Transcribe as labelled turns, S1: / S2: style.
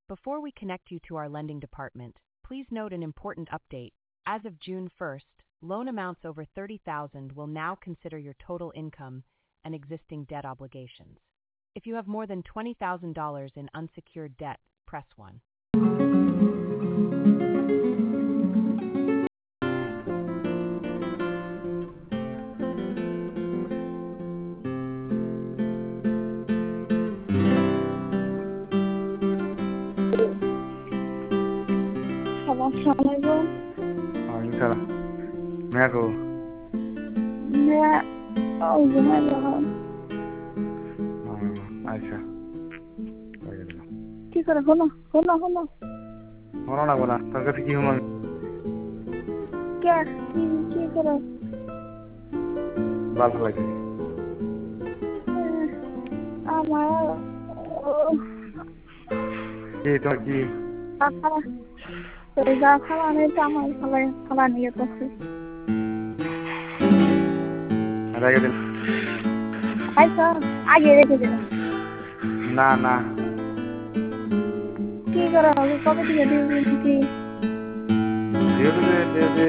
S1: Before we connect you to our lending department, please note an important update. As of June 1st, loan amounts over $30,000 will now consider your total income and existing debt obligations. If you have more than $20,000 in unsecured debt, press 1.
S2: Assalamualaikum.
S3: Waalaikumsalam. Meako.
S2: Ya, oh gimana?
S3: আচ্ছা
S2: কি করে হলো?
S3: হলো না বলা তোর কাছে কি হলো
S2: কে কি করে?
S3: ভালো লাগে
S2: আমার
S3: এই তো কি
S2: খালা তো যা খালা নেই তো আমার খালা নিয়ে করছে
S3: রেখে দিন
S2: আচ্ছা আগে রেখে দিন
S3: না
S2: কি করে হবে কবে থেকে দিয়ে দিন কি
S3: দিয়ে